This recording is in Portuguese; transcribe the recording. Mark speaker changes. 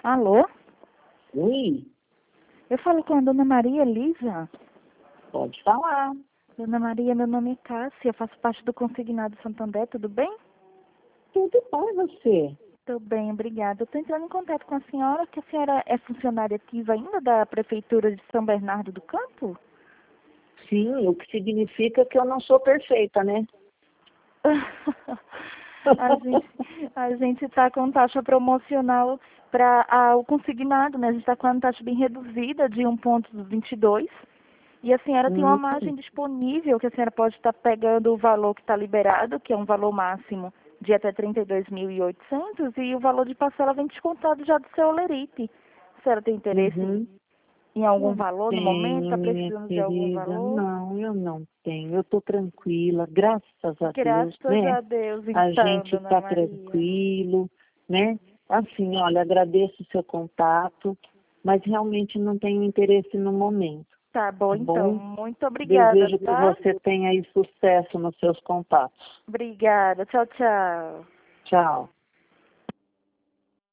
Speaker 1: Alô?
Speaker 2: Oi,
Speaker 1: Eu falo com a dona Maria Elisa.
Speaker 2: pode falar.
Speaker 1: Dona Maria, meu nome é Cássia, eu faço parte do Consignado Santander, tudo bem?
Speaker 2: Tudo bom e você?
Speaker 1: Tudo bem, obrigada. Eu estou entrando em contato com a senhora, que a senhora é funcionária ativa ainda da Prefeitura de São Bernardo do Campo?
Speaker 2: Sim, o que significa que eu não sou perfeita, né?
Speaker 1: A gente está com taxa promocional para o consignado, né? A gente está com uma taxa bem reduzida de 1,22. E a senhora tem uma
Speaker 2: Hum,
Speaker 1: margem disponível que a senhora pode estar pegando o valor que está liberado, que é um valor máximo de até 32.800, e o valor de parcela vem descontado já do seu Olerite. A senhora tem interesse
Speaker 2: uhum.
Speaker 1: em algum
Speaker 2: Não
Speaker 1: valor no momento?
Speaker 2: tenho,
Speaker 1: Está
Speaker 2: minha
Speaker 1: precisando de algum
Speaker 2: querida.
Speaker 1: valor?
Speaker 2: Não, eu não tenho. Eu estou tranquila, graças a Deus,
Speaker 1: Graças
Speaker 2: né?
Speaker 1: a Deus,
Speaker 2: A
Speaker 1: então,
Speaker 2: gente
Speaker 1: dona
Speaker 2: está
Speaker 1: Maria.
Speaker 2: tranquilo, né? Assim, olha, agradeço o seu contato, mas realmente não tenho interesse no momento,
Speaker 1: Tá bom,
Speaker 2: tá
Speaker 1: então.
Speaker 2: bom?
Speaker 1: Muito obrigada,
Speaker 2: Desejo que
Speaker 1: tá?
Speaker 2: você tenha aí sucesso nos seus contatos.
Speaker 1: Obrigada. Tchau, tchau.
Speaker 2: Tchau.